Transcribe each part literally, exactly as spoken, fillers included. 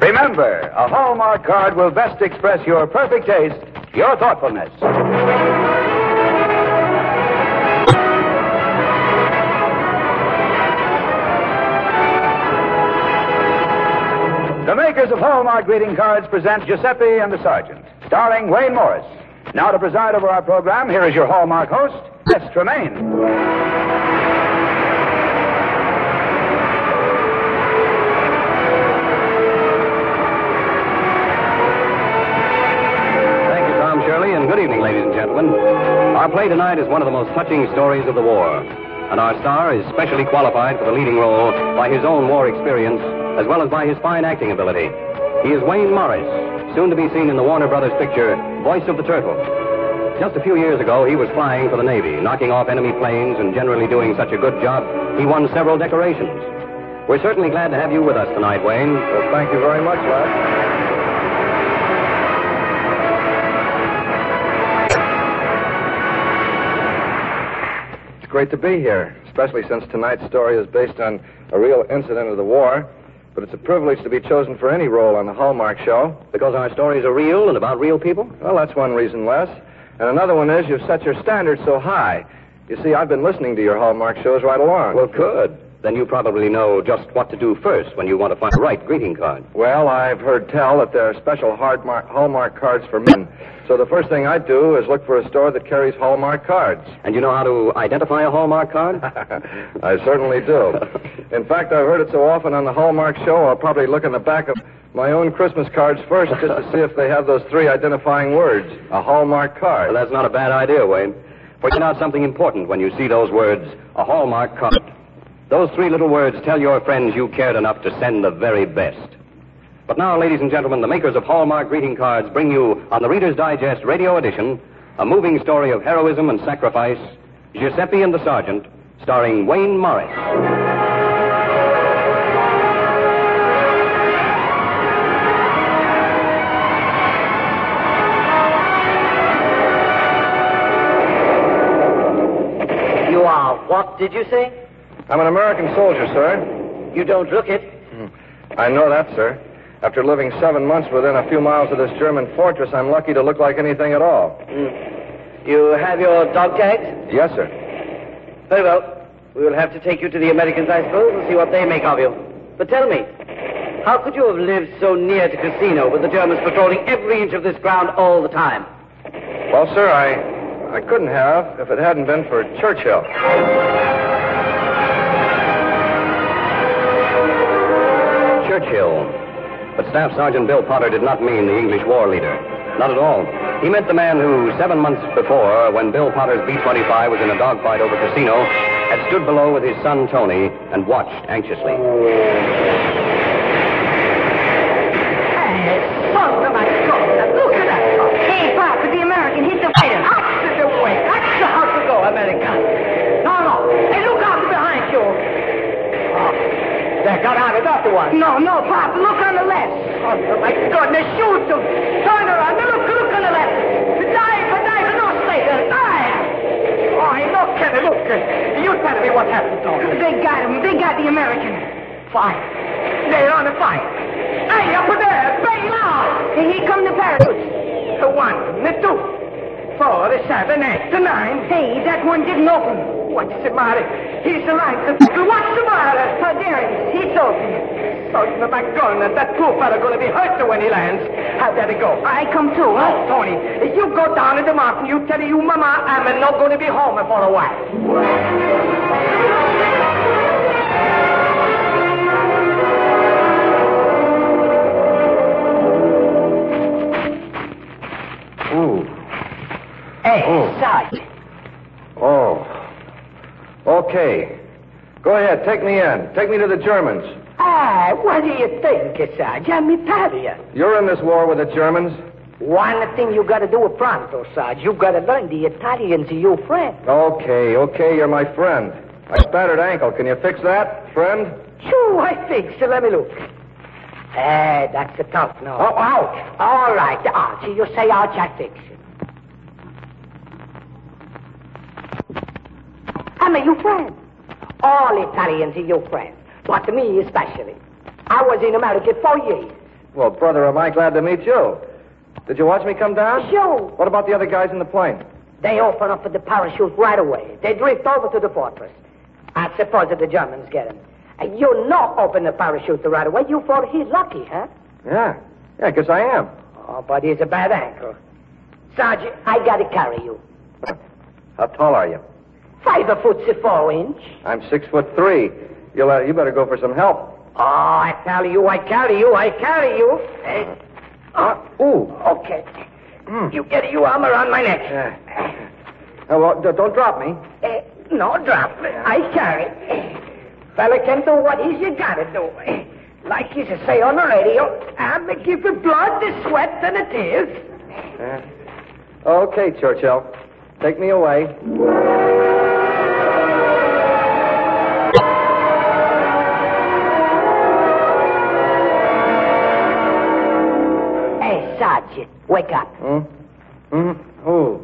Remember, a Hallmark card will best express your perfect taste, your thoughtfulness. The makers of Hallmark greeting cards present Giuseppe and the Sergeant, starring Wayne Morris. Now to preside over our program, here is your Hallmark host, Les Tremaine. Thank you, Tom Shirley, and good evening, ladies and gentlemen. Our play tonight is one of the most touching stories of the war, and our star is specially qualified for the leading role by his own war experience, as well as by his fine acting ability. He is Wayne Morris, soon to be seen in the Warner Brothers picture, Voice of the Turtle. Just a few years ago, he was flying for the Navy, knocking off enemy planes and generally doing such a good job, he won several decorations. We're certainly glad to have you with us tonight, Wayne. Well, thank you very much, Les. It's great to be here, especially since tonight's story is based on a real incident of the war. But it's a privilege to be chosen for any role on the Hallmark show. Because our stories are real and about real people? Well, that's one reason, Les. And another one is you've set your standards so high. You see, I've been listening to your Hallmark shows right along. Well, good. Then you probably know just what to do first when you want to find the right greeting card. Well, I've heard tell that there are special Hallmark, Hallmark cards for men. So the first thing I do is look for a store that carries Hallmark cards. And you know how to identify a Hallmark card? I certainly do. In fact, I've heard it so often on the Hallmark show, I'll probably look in the back of my own Christmas cards first just to see if they have those three identifying words, a Hallmark card. Well, that's not a bad idea, Wayne. Find out something important when you see those words, a Hallmark card. Those three little words tell your friends you cared enough to send the very best. But now, ladies and gentlemen, the makers of Hallmark greeting cards bring you, on the Reader's Digest radio edition, a moving story of heroism and sacrifice, Giuseppe and the Sergeant, starring Wayne Morris. You are what, did you say? I'm an American soldier, sir. You don't look it. I know that, sir. After living seven months within a few miles of this German fortress, I'm lucky to look like anything at all. Mm. You have your dog tags? Yes, sir. Very well. We will have to take you to the Americans, I suppose, and see what they make of you. But tell me, how could you have lived so near to Casino with the Germans patrolling every inch of this ground all the time? Well, sir, I, I couldn't have if it hadn't been for Churchill. Churchill. But Staff Sergeant Bill Potter did not mean the English war leader. Not at all. He meant the man who, seven months before, when Bill Potter's B twenty-five was in a dogfight over Casino, had stood below with his son Tony and watched anxiously. Hey, son of my God, look at that. Hey, Papa, the American hit the fighter. Out of the way. That's how to go, America. No, no. Hey, look out behind you. Oh, they got out of that one. No, no, Papa, look on the left. Oh, my goodness, shoot them. Turn around. Look, look on the left. Dive, dive, no later. Dive. Oh, hey, look, Kevin, look. You tell me what happened to them. They got him. They got the American. Fine. They're on the fight. Hey, up there, bail out. Here he come the parachute. The one, the two, four, the seven, eight, the nine. Hey, that one didn't open. What's the matter? He's alive. What's the matter? Oh, there it is. It's open. Son of a gun, that poor fella going to be hurt when he lands. How did it go? I come too, huh? Oh, Tony, if you go down in the mountain, you tell you mama I'm not going to be home for a while. Ooh. Hey, Oh. Sarge. Oh. Okay. Go ahead, take me in. Take me to the Germans. Ah, what do you think, Sarge? I'm Italian. You're in this war with the Germans? One thing you got to do pronto, Sarge. You got to learn the Italians are your friend. Okay, okay, you're my friend. I spattered ankle. Can you fix that, friend? Sure, I think so. Let me look. Eh, that's the top now. Oh, ouch. All right, Archie. You say Archie, I fix it. I'm a your friend. All Italians are your friends, but me especially. I was in America four years. Well, brother, am I glad to meet you. Did you watch me come down? Sure. What about the other guys in the plane? They open up for the parachute right away. They drift over to the fortress. I suppose that the Germans get him. Uh, you not open the parachute right away. You thought he's lucky, huh? Yeah. Yeah, I guess I am. Oh, but he's a bad ankle. Sergeant, I gotta carry you. How tall are you? Five foot four inch. I'm six foot three. You'll, uh, you better go for some help. Oh, I tell you, I carry you, I carry you. Uh, Uh, ooh. okay. Mm. You get your arm around my neck. Yeah. Uh, well, d- don't drop me. Uh, no drop. I carry. Fella can do what he's gotta do. Like you say on the radio, I'm gonna give you blood, the sweat, and the tears. Uh, okay, Churchill. Take me away. Hey, Sergeant, wake up. Hmm? Hmm? Oh.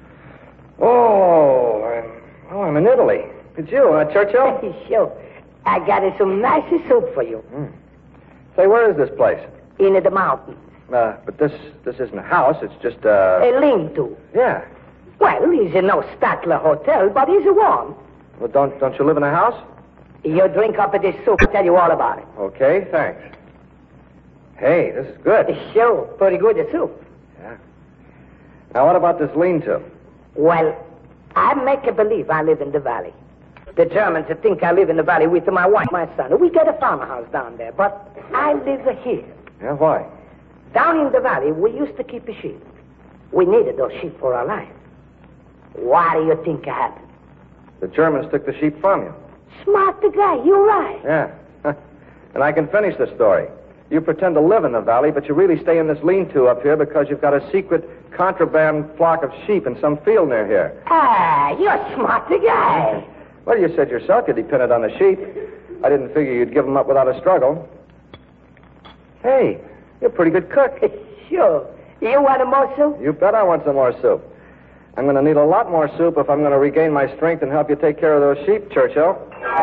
Oh, I'm, oh, I'm in Italy. It's you, uh, Churchill? Sure. I got some nice soup for you. Mm. Say, where is this place? In the mountains. Uh, but this this isn't a house. It's just, uh... A lean-to. Yeah. Well, it's no Statler hotel, but it's warm. Well, don't don't you live in a house? You drink up of this soup, I'll tell you all about it. Okay, thanks. Hey, this is good. Sure, pretty good soup. Yeah. Now, what about this lean-to? Well, I make a believe I live in the valley. The Germans think I live in the valley with my wife, my son. We got a farmhouse down there, but I live here. Yeah, why? Down in the valley, we used to keep a sheep. We needed those sheep for our life. What do you think happened? The Germans took the sheep from you. Smart the guy, you're right. Yeah. And I can finish the story. You pretend to live in the valley, but you really stay in this lean-to up here because you've got a secret contraband flock of sheep in some field near here. Ah, you're smart the guy. Well, you said yourself you depended on the sheep. I didn't figure you'd give them up without a struggle. Hey, you're a pretty good cook. Sure. You want more soup? You bet I want some more soup. I'm going to need a lot more soup if I'm going to regain my strength and help you take care of those sheep, Churchill.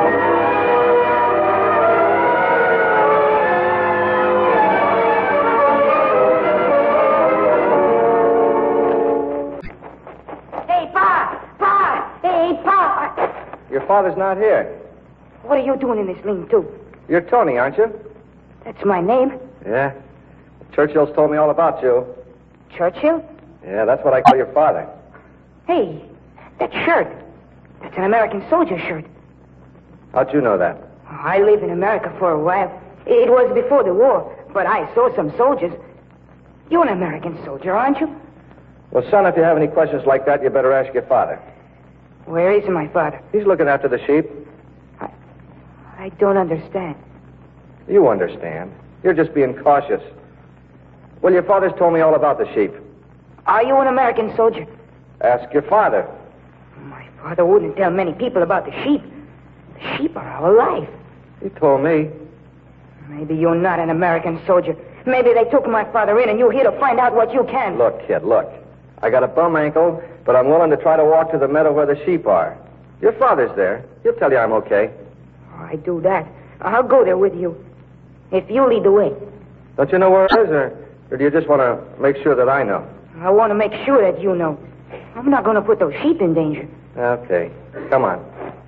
Hey, Pa! Pa! Hey, Pa! Your father's not here. What are you doing in this lean-to? You're Tony, aren't you? That's my name? Yeah. Churchill's told me all about you. Churchill? Yeah, that's what I call your father. Hey, that shirt. That's an American soldier shirt. How'd you know that? I lived in America for a while. It was before the war, but I saw some soldiers. You're an American soldier, aren't you? Well, son, if you have any questions like that, you better ask your father. Where is my father? He's looking after the sheep. I, I don't understand. You understand. You're just being cautious. Well, your father's told me all about the sheep. Are you an American soldier? Ask your father. My father wouldn't tell many people about the sheep. The sheep are our life. He told me. Maybe you're not an American soldier. Maybe they took my father in and you're here to find out what you can. Look, kid, look. I got a bum ankle, but I'm willing to try to walk to the meadow where the sheep are. Your father's there. He'll tell you I'm okay. Oh, I do that. I'll go there with you. If you lead the way. Don't you know where it is, or, or do you just want to make sure that I know? I want to make sure that you know. I'm not going to put those sheep in danger. Okay. Come on.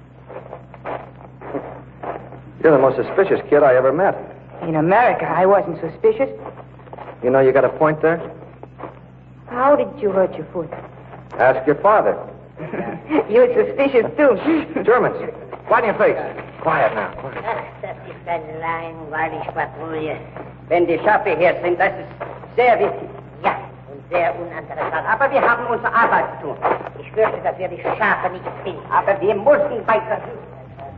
You're the most suspicious kid I ever met. In America, I wasn't suspicious. You know you got a point there? How did you hurt your foot? Ask your father. You're suspicious, too. Germans, quiet your face. Quiet now. Ach, das ist eine Langweilig-Patrouille. Wenn die Schafe hier sind, das ist sehr wichtig. Ja, und sehr uninteressant. Aber wir haben unsere Arbeit zu tun. Ich fürchte, dass wir die Schafe nicht finden. Aber wir müssen weiter suchen.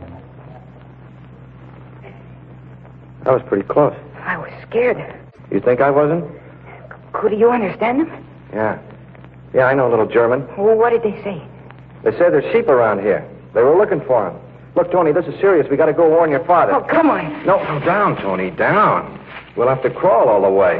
That was pretty close. I was scared. You think I wasn't? Could you understand them? Yeah. Yeah, I know a little German. Well, what did they say? They say there's sheep around here. They were looking for them. Look, Tony, this is serious. We got to go warn your father. Oh, come on. No, no, down, Tony, down. We'll have to crawl all the way.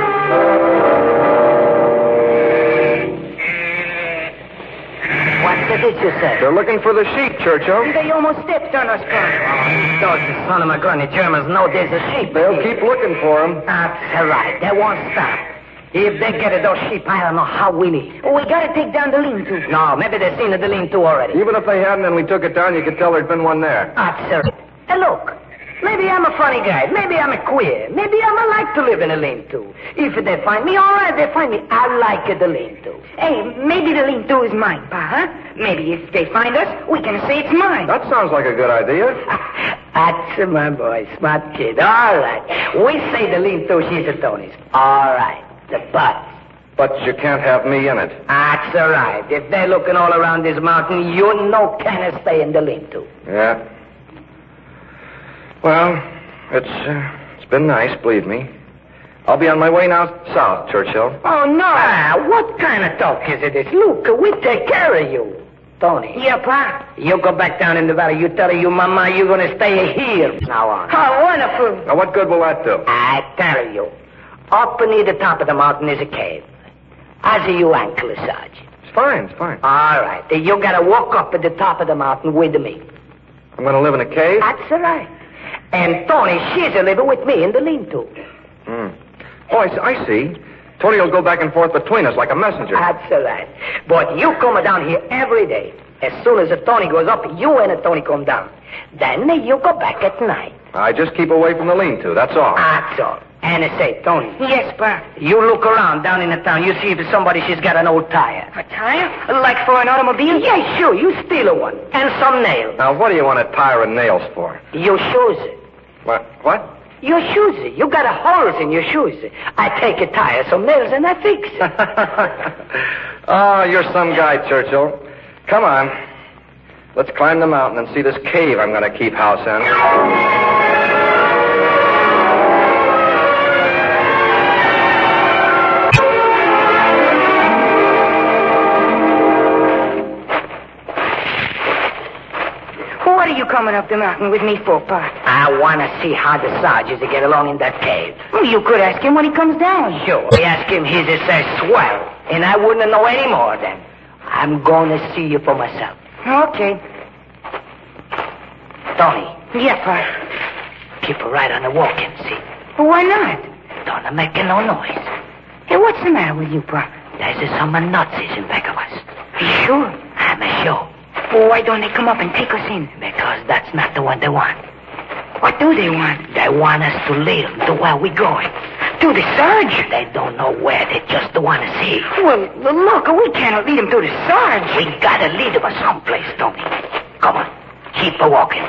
What's the What did you say? They're looking for the sheep, Churchill. They almost stepped on us, Pa. Oh, those son of a gun. The Germans know there's a sheep. They'll keep looking for them. That's right. They won't stop. If they get at those sheep, I don't know how we need. We gotta take down the lean-to. No, maybe they've seen the lean-to already. Even if they hadn't and we took it down, you could tell there'd been one there. That's right. Hey, look. Maybe I'm a funny guy. Maybe I'm a queer. Maybe I'm a like to live in a lean-to. If they find me, all right, they find me. I like the lean-to. Hey, maybe the lean-to is mine, Pa, huh? Maybe if they find us, we can say it's mine. That sounds like a good idea. That's my boy, smart kid. All right. We say the lean-to, she's a Tony's. All right. The butt. But you can't have me in it. That's all right. If they're looking all around this mountain, you know can stay in the lean-to. Yeah. Well, it's uh, it's been nice, believe me. I'll be on my way now south, Churchill. Oh, no. Ah, what kind of talk is it? Look, we take care of you. Tony. Yeah, Pa? You go back down in the valley. You tell her you mama you're going to stay here from now on. Oh, wonderful. Now, what good will that do? I tell you. Up near the top of the mountain is a cave. How's your ankle, Sarge? It's fine, it's fine. All right. Then you got to walk up at the top of the mountain with me. I'm going to live in a cave? That's all right. And Tony, she's a living with me in the lean-to. Hmm. Oh, I, I see. Tony will go back and forth between us like a messenger. That's all right. But you come down here every day. As soon as the Tony goes up, you and the Tony come down. Then you go back at night. I just keep away from the lean-to, that's all. That's all. And I say, Tony. Yes, Pa. You look around down in the town. You see if somebody she's got an old tire. A tire? Like for an automobile? Yeah, sure. You steal a one. And some nails. Now, what do you want a tire and nails for? Your shoes. What? What? Your shoes. You got a holes in your shoes. I take a tire, some nails, and I fix. Oh, you're some guy, Churchill. Come on. Let's climb the mountain and see this cave I'm going to keep house in. What are you coming up the mountain with me for, Pa? I want to see how the Sarges get along in that cave. Well, you could ask him when he comes down. Sure. I ask him, he's a say swell. And I wouldn't know any more then. I'm going to see you for myself. Okay. Tony. Yeah, Pa. Keep her right on the walking, see? Well, why not? Don't make no noise. Hey, what's the matter with you, Pa? There's some Nazis in back of us. You sure? I'm sure. Well, why don't they come up and take us in? Because that's not the one they want. What do they want? They want us to lead them to where we're going. To the Sarge? They don't know where. They just want to see. Well, look, we cannot lead them to the Sarge. We gotta lead them someplace, Tony. Come on. Keep a walking.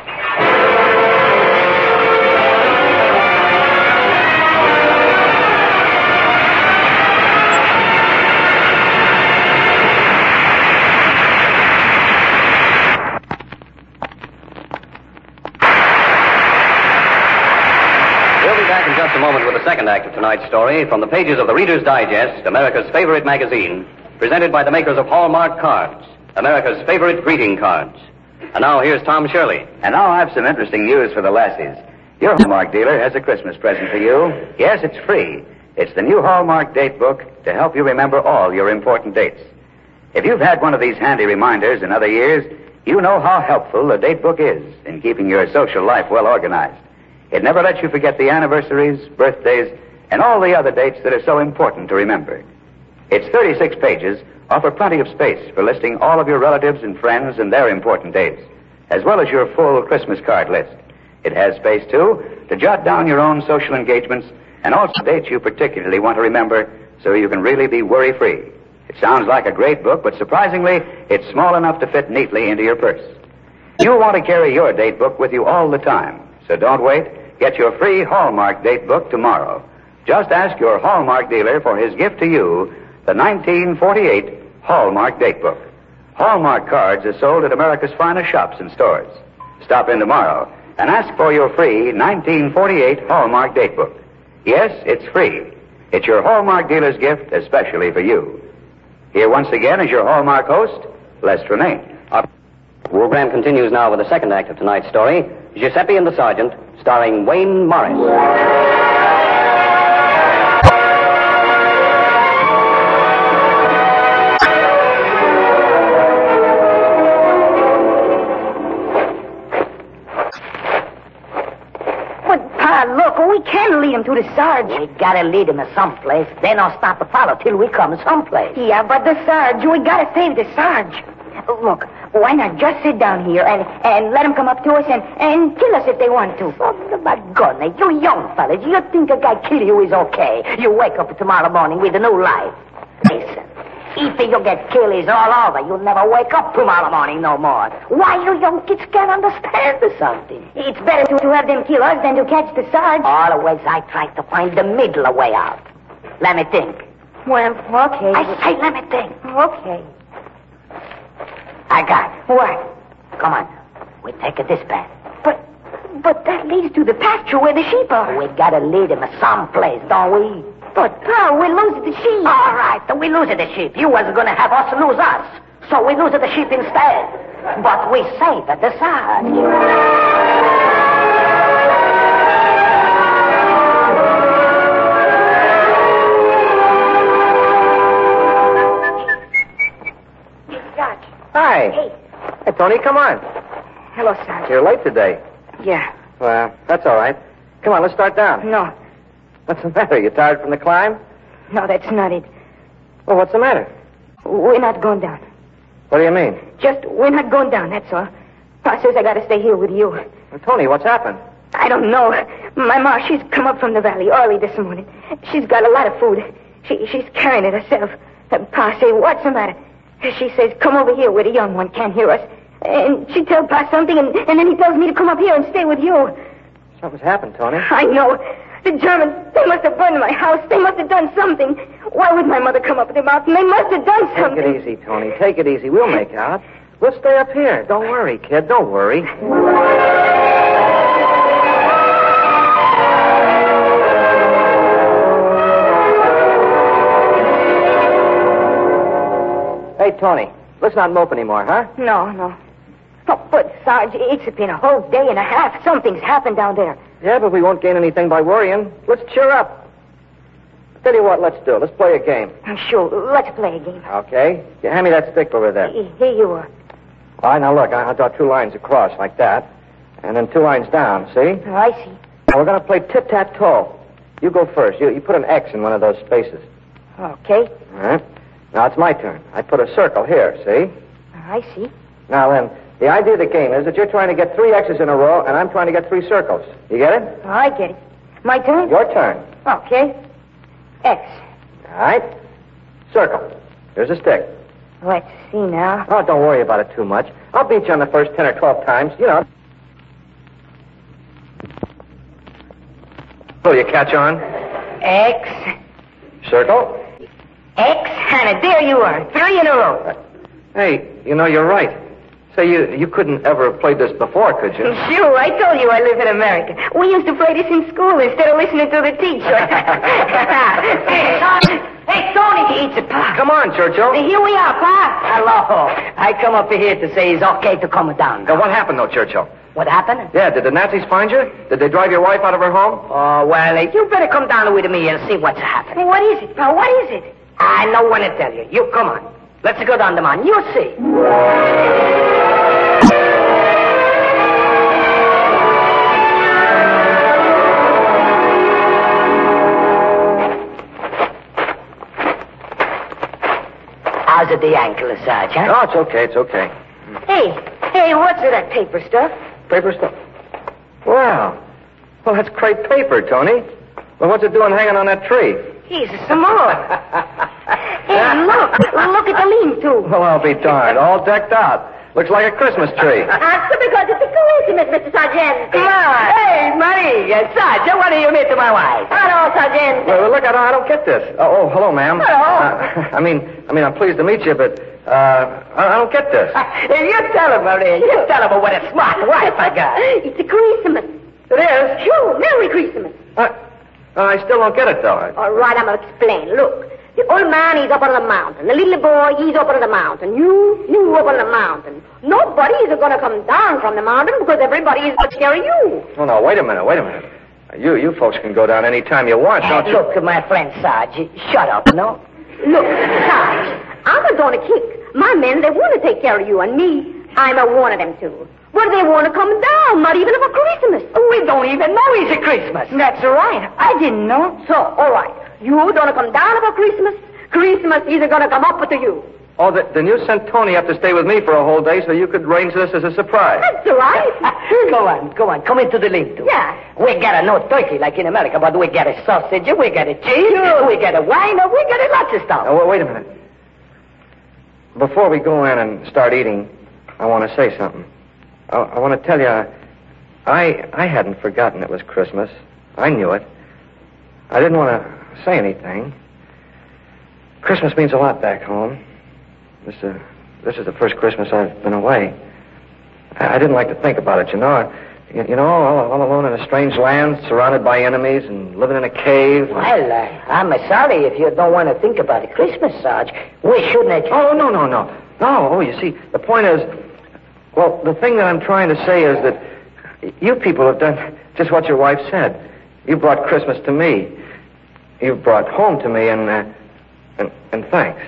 Just a moment with the second act of tonight's story from the pages of the Reader's Digest, America's favorite magazine, presented by the makers of Hallmark Cards, America's favorite greeting cards. And now here's Tom Shirley. And now I have some interesting news for the lassies. Your Hallmark dealer has a Christmas present for you. Yes, it's free. It's the new Hallmark date book to help you remember all your important dates. If you've had one of these handy reminders in other years, you know how helpful a date book is in keeping your social life well organized. It never lets you forget the anniversaries, birthdays, and all the other dates that are so important to remember. Its thirty-six pages offer plenty of space for listing all of your relatives and friends and their important dates, as well as your full Christmas card list. It has space, too, to jot down your own social engagements and also dates you particularly want to remember so you can really be worry-free. It sounds like a great book, but surprisingly, it's small enough to fit neatly into your purse. You'll want to carry your date book with you all the time. So don't wait. Get your free Hallmark date book tomorrow. Just ask your Hallmark dealer for his gift to you, the nineteen forty-eight Hallmark date book. Hallmark cards are sold at America's finest shops and stores. Stop in tomorrow and ask for your free nineteen forty-eight Hallmark date book. Yes, it's free. It's your Hallmark dealer's gift especially for you. Here once again is your Hallmark host, Les Tremaine. Our program continues now with the second act of tonight's story, Giuseppe and the Sergeant, starring Wayne Morris. lead him to the Sarge. We gotta lead him to someplace. They don't stop to follow till we come someplace. Yeah, but the Sarge, we gotta save the Sarge. Look, why not just sit down here and, and let them come up to us and, and kill us if they want to? Oh, my goodness, you young fellas, you think a guy kill you is okay. You wake up tomorrow morning with a new life. Listen, if you get killed, it's all over. You'll never wake up tomorrow morning no more. Why you young kids can't understand something? It's better to, to have them kill us than to catch the Sarge. Always I try to find the middle way out. Let me think. Well, okay. I say let me think. Okay. I got it. What? Come on. We take a this path. But, but that leads to the pasture where the sheep are. We gotta lead him someplace, don't we? But, Pa, we lose the sheep. All right, then we lose the sheep. You was gonna have us lose us. So we lose the sheep instead. But we save the Sarge. Hi. Hey. Hey, Tony, come on. Hello, Sarge. You're late today. Yeah. Well, that's all right. Come on, let's start down. No. What's the matter? You tired from the climb? No, that's not it. Well, what's the matter? We're not going down. What do you mean? Just, we're not going down, that's all. Pa says I gotta stay here with you. Well, Tony, what's happened? I don't know. My ma, she's come up from the valley early this morning. She's got a lot of food. She, she's carrying it herself. And Pa say, what's the matter? She says, come over here where the young one can't hear us. And she tells Pa something, and, and then he tells me to come up here and stay with you. Something's happened, Tony. I know. The Germans, they must have burned my house. They must have done something. Why would my mother come up the mountain? They must have done something. Take it easy, Tony. Take it easy. We'll make out. We'll stay up here. Don't worry, kid. Don't worry. Hey, Tony, let's not mope anymore, huh? No, no. Oh, but, Sarge, it's been a whole day and a half. Something's happened down there. Yeah, but we won't gain anything by worrying. Let's cheer up. Tell you what, let's do. Let's play a game. Sure, let's play a game. Okay. You hand me that stick over there. Here you are. All right, now look, I- I'll draw two lines across like that, and then two lines down, see? Oh, I see. Now, we're going to play tit-tat-toe. You go first. You, you put an X in one of those spaces. Okay. All right. Now, it's my turn. I put a circle here, see? I see. Now, then, the idea of the game is that you're trying to get three X's in a row, and I'm trying to get three circles. You get it? Oh, I get it. My turn? Your turn. Okay. X. All right. Circle. Here's a stick. Let's see now. Oh, don't worry about it too much. I'll beat you on the first ten or twelve times, you know. So you catch on? X. Circle. X, and there you are. Three in a row. Hey, you know, you're right. Say, you you couldn't ever have played this before, could you? Sure, I told you I live in America. We used to play this in school instead of listening to the teacher. Hey, Tony. Hey, Tony. It's a Pa. Come on, Churchill. Here we are, Pa. Hello. I come up here to say it's okay to come down. Now, what happened, though, Churchill? What happened? Yeah, did the Nazis find you? Did they drive your wife out of her home? Oh, well, uh, you better come down with me and see what's happening. What is it, Pa? What is it? I know when to tell you. You come on. Let's go down the mountain. You'll see. How's it the ankle, Sarge, huh? Oh, it's okay, it's okay. Hey, hey, what's with that paper stuff? Paper stuff. Wow. Well, that's crepe paper, Tony. Well, what's it doing hanging on that tree? Jesus, some more. Hey, look. Look at the lean-to. Well, I'll be darned. All decked out. Looks like a Christmas tree. That's because it's a coincidence, Mister Sargent. Come on. Hey, Marie. Uh, Sarge, what do you mean to my wife? Hello, Sargent. Well, look, I don't, I don't get this. Oh, oh hello, ma'am. Hello. Uh, I mean, I mean, I'm pleased to meet you, but uh, I, I don't get this. You tell him, Marie. You tell him what a smart wife I got. It's a Christmas. It is? Sure, Merry Christmas. Uh, I still don't get it, though. All right, I'm going to explain. Look, the old man, he's up on the mountain. The little boy, he's up on the mountain. You, you up on the mountain. Nobody is going to come down from the mountain because everybody is going to carry you. Oh, no, wait a minute, wait a minute. You you folks can go down any time you want, don't Hey, you? look, my friend Sarge, shut up, no? Look, Sarge, I'm going to kick. My men, they want to take care of you, and me, I'm a one of them too. But they want to come down, not even for Christmas. We don't even know it's a Christmas. That's right. I didn't know. So, all right. You don't come down for Christmas. Christmas isn't going to come up to you. Oh, the, then you sent Tony up to stay with me for a whole day so you could arrange this as a surprise. That's right. Go on, go on. Come into the lean-to. Yeah. We got a no turkey like in America, but we got a sausage, we got a cheese, Sure. we got a wine, we got a lots of stuff. Now, wait a minute. Before we go in and start eating, I want to say something. I, I want to tell you, I I hadn't forgotten it was Christmas. I knew it. I didn't want to say anything. Christmas means a lot back home. This uh, this is the first Christmas I've been away. I, I didn't like to think about it, you know. You, you know, all, all alone in a strange land, surrounded by enemies, and living in a cave. Well, uh, I'm uh, sorry if you don't want to think about it. Christmas, Sarge. We shouldn't have... Oh, no, no, no. No, oh, you see, the point is... Well, the thing that I'm trying to say is that you people have done just what your wife said. You brought Christmas to me. You brought home to me, and, uh, and, and thanks.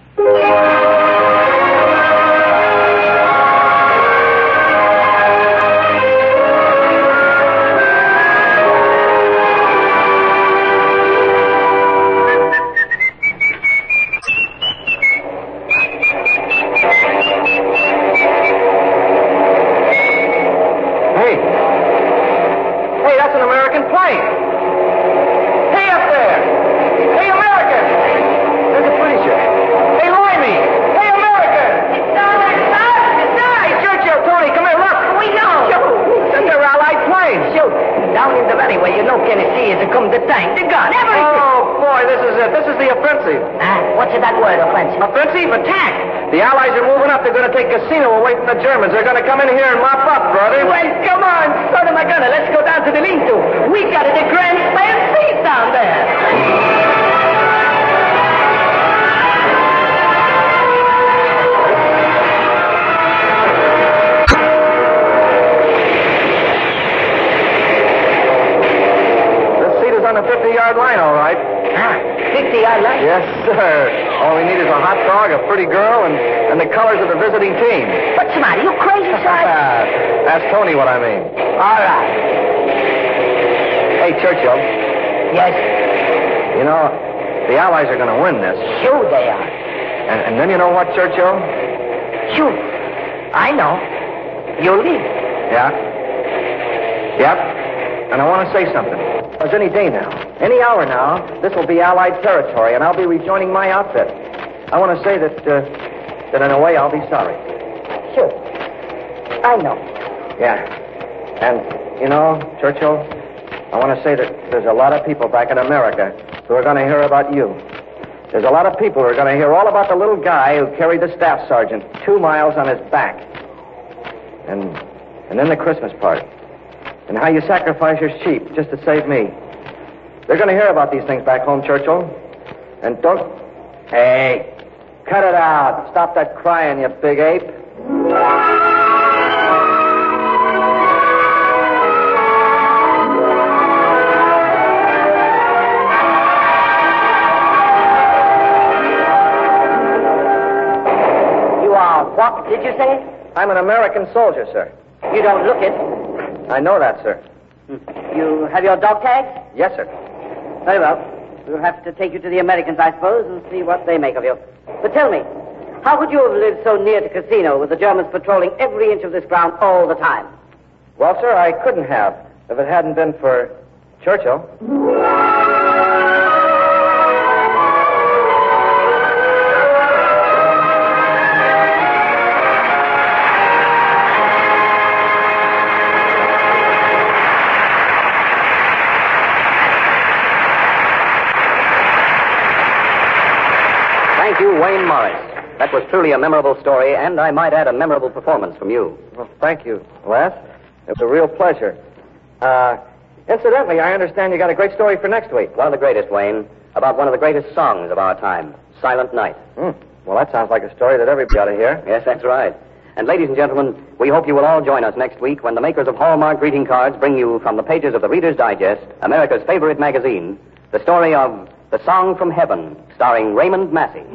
The Germans, they're going to come in here and mop up, brother. Well, come on, son of a gunner. Let's go down to the lean-to. We got a grand slam seat down there. This seat is on the fifty-yard line, all right. Ah, fifty-yard line? Yes, sir. All we need is a hot dog, a pretty girl, and, and the colors of the visiting team. What's the matter? You crazy, Sarge? Uh, ask Tony what I mean. All right. Hey, Churchill. Yes? You know, the Allies are going to win this. Sure they are. And, and then you know what, Churchill? Sure. I know. You leave. Yeah? Yep. And I want to say something. It's any day now. Any hour now, this will be Allied territory, and I'll be rejoining my outfit. I want to say that, uh, that in a way, I'll be sorry. Sure. I know. Yeah. And, you know, Churchill, I want to say that there's a lot of people back in America who are going to hear about you. There's a lot of people who are going to hear all about the little guy who carried the staff sergeant two miles on his back. And, and then the Christmas party. And how you sacrifice your sheep just to save me. They're going to hear about these things back home, Churchill. And don't... Hey, cut it out. Stop that crying, you big ape. You are what, did you say? I'm an American soldier, sir. You don't look it. I know that, sir. You have your dog tag? Yes, sir. Very well. We'll have to take you to the Americans, I suppose, and see what they make of you. But tell me, how could you have lived so near the casino with the Germans patrolling every inch of this ground all the time? Well, sir, I couldn't have if it hadn't been for Churchill. Thank you, Wayne Morris. That was truly a memorable story, and I might add a memorable performance from you. Well, thank you, Les. It was a real pleasure. Uh, incidentally, I understand you got a great story for next week. One of the greatest, Wayne, about one of the greatest songs of our time, Silent Night. Mm. Well, that sounds like a story that everybody ought to hear. Yes, that's right. And ladies and gentlemen, we hope you will all join us next week when the makers of Hallmark greeting cards bring you from the pages of the Reader's Digest, America's favorite magazine, the story of The Song from Heaven, starring Raymond Massey.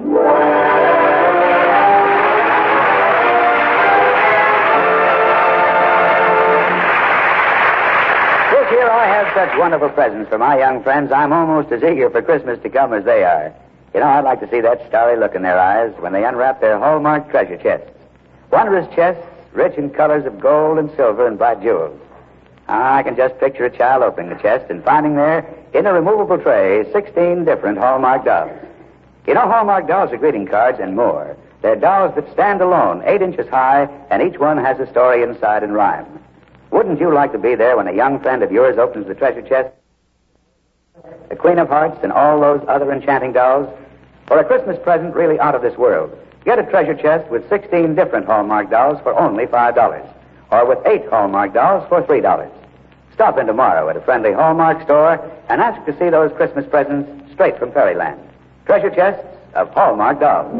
such wonderful presents for my young friends, I'm almost as eager for Christmas to come as they are. You know, I'd like to see that starry look in their eyes when they unwrap their Hallmark treasure chests. Wondrous chests, rich in colors of gold and silver and bright jewels. I can just picture a child opening the chest and finding there, in a removable tray, sixteen different Hallmark dolls. You know, Hallmark dolls are greeting cards and more. They're dolls that stand alone, eight inches high, and each one has a story inside in rhyme. Wouldn't you like to be there when a young friend of yours opens the treasure chest? The Queen of Hearts and all those other enchanting dolls? For a Christmas present really out of this world, get a treasure chest with sixteen different Hallmark dolls for only five dollars. Or with eight Hallmark dolls for three dollars. Stop in tomorrow at a friendly Hallmark store and ask to see those Christmas presents straight from Fairyland. Treasure chests of Hallmark dolls.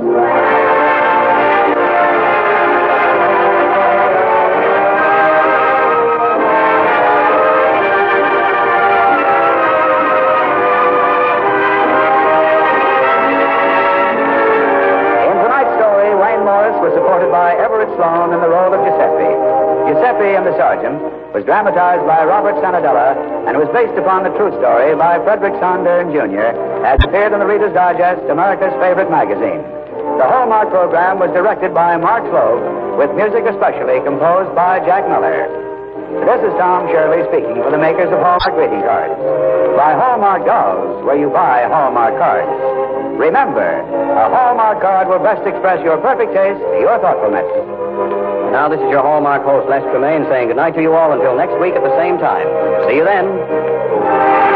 Sloan in the role of Giuseppe. Giuseppe and the Sergeant was dramatized by Robert Sanadella and was based upon the true story by Frederick Sondern, Junior, as appeared in the Reader's Digest, America's favorite magazine. The Hallmark program was directed by Mark Slope, with music especially composed by Jack Miller. This is Tom Shirley speaking for the makers of Hallmark greeting cards. Buy Hallmark dolls where you buy Hallmark cards. Remember, a Hallmark card will best express your perfect taste, your thoughtfulness. Now, this is your Hallmark host, Les Tremaine, saying goodnight to you all until next week at the same time. See you then.